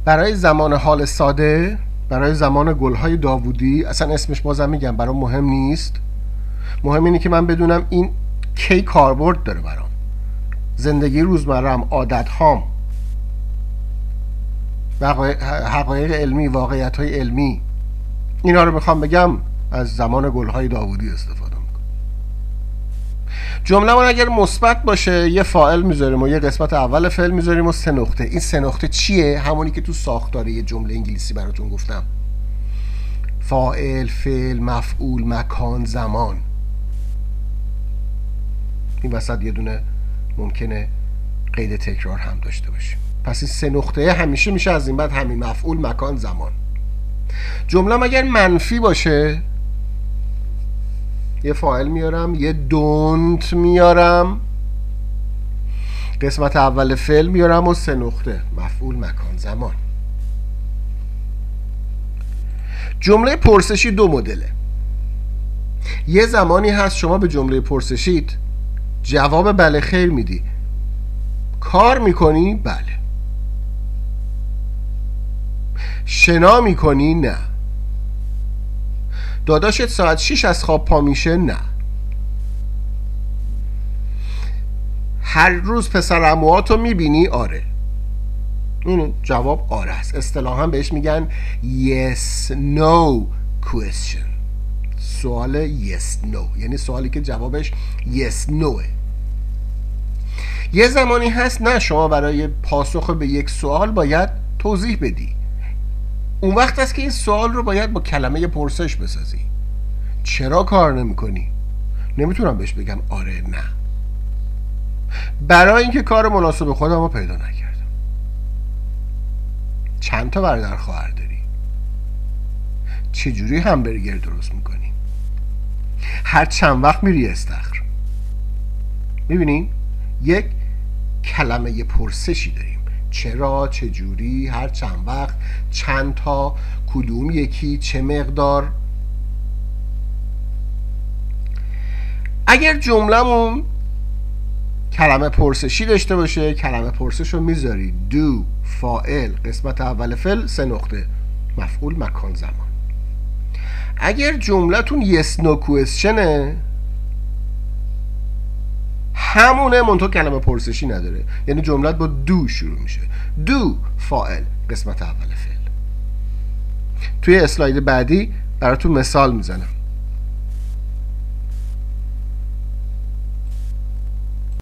برای زمان حال ساده، برای زمان گلهای داوودی، اصلا اسمش بازم میگم برام مهم نیست. مهم اینه که من بدونم این کی کاربرد داره برام. زندگی روزمره‌ام، عادت‌هام، حقایق علمی، واقعیت‌های علمی، اینا رو میخوام بگم از زمان گلهای داوودی استفاده میکنم. جمله‌مون اگر مثبت باشه یه فاعل میذاریم و یه قسمت اول فعل میذاریم و 3 نقطه. این 3 نقطه چیه؟ همونی که تو ساختار یه جمله انگلیسی براتون گفتم. فاعل، فعل، مفعول، مکان، زمان. این وسط یه دونه ممکنه قید تکرار هم داشته باشیم. پس این 3 نقطه همیشه میشه از این بعد همین: مفعول، مکان، زمان. جمله اگر منفی باشه یه فاعل میارم، یه دونت میارم، قسمت اول فعل میارم و 3 نقطه: مفعول، مکان، زمان. جمله پرسشی 2 مدله. یه زمانی هست شما به جمله پرسشیت جواب بله خیر میدی. کار میکنی؟ بله. شنا میکنی؟ نه. داداشت ساعت 6 از خواب پا میشه؟ نه. هر روز پسر عموهاتو میبینی؟ آره. این جواب آره است. اصطلاحاً بهش میگن yes no question. سوال yes no، یعنی سوالی که جوابش yes noه. یه زمانی هست نه، شما برای پاسخ به یک سوال باید توضیح بدی. اون وقت است که این سوال رو باید با کلمه پرسش بسازی. چرا کار نمی کنی؟ نمیتونم بهش بگم آره نه، برای اینکه کار مناسب خودم رو پیدا نکردم. چند تا برادر خواهر داری؟ چجوری همبرگر درست میکنی؟ هر چند وقت میری استخر؟ میبینین؟ یک کلمه پرسشی داریم: چرا، چجوری، هر چند وقت، چند تا، کدوم یکی، چه مقدار. اگر جمله‌مون کلمه پرسشی داشته باشه، کلمه پرسش رو میذاری do، فاعل، قسمت اول فعل، 3 نقطه: مفعول، مکان، زمان. اگر جمله‌تون yes no questionه، همونه منطقه کلمه پرسشی نداره، یعنی جملت با do شروع میشه. do، فاعل، قسمت اول فعل. توی اسلاید بعدی براتون مثال میزنم.